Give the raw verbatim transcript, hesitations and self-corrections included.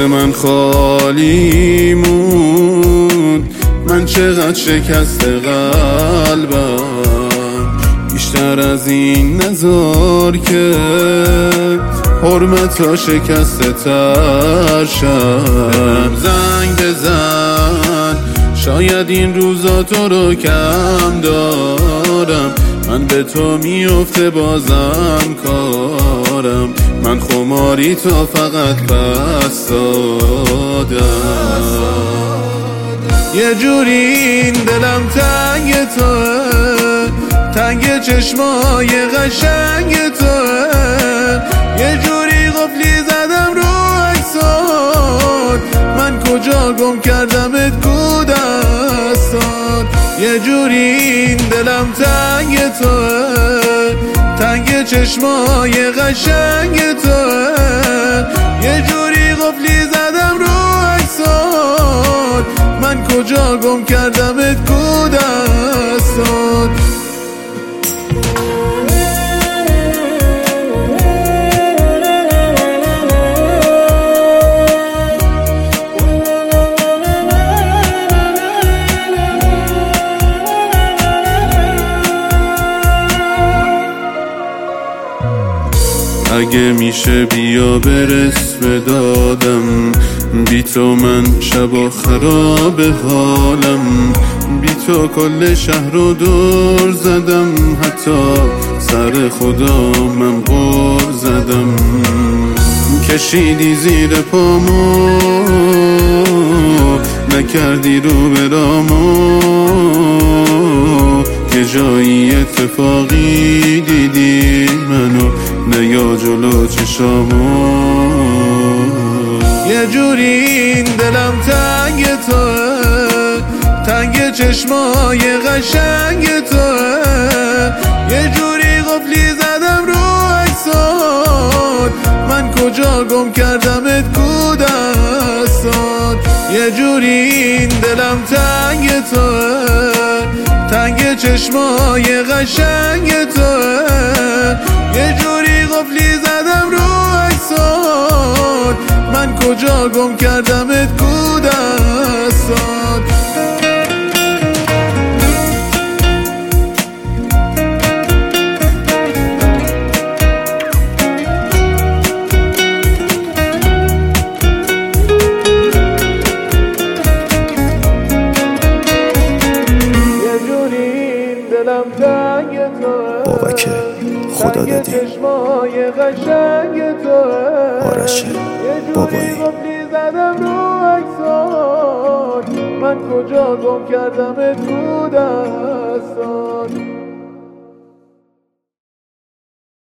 من خالی موند. من چقدر شکست قلبم، بیشتر از این نزار که حرمتا شکسته تر شد. زنگ بزن، شاید این روزا تو رو کم دارم. من به تو میفته بازم کارم، من خماری تو فقط پس دادم. یه جوری این دلم تنگ توه، تنگ چشمای قشنگ توه. یه جوری قفلی زدم رو عکسات، من کجا گم کردمت کو دستات. یه جوری این دلم تنگ توه، تنگ چشمای قشنگ توه. یه جوری قفلی زدم رو عکسات، من کجا گم کردمت کو دستات. اگه میشه بیا برس به دادم، بی تو من شبا خراب حالم. بی تو کل شهر رو دور زدم، حتی سر خدا من غر زدم. کشیدی زیر پامو، نکردی رو برامو. یه جایی اتفاقی دیدی منو، نیا جلو چشامو. یه جوری این دلم تنگ توه، تنگ چشمای قشنگ توه. یه جوری قفلی زدم رو عکسات، من کجا گم کردمت کو دستات. یه جوری این دلم تنگ توه، تنگ چشمای قشنگ توه. یه جوری قفلی زدم رو عکسات، من کجا گم کردمت کو دستات. بابک خدا دادی، آرش بابایی. من کجا گم کردمت کو دستات.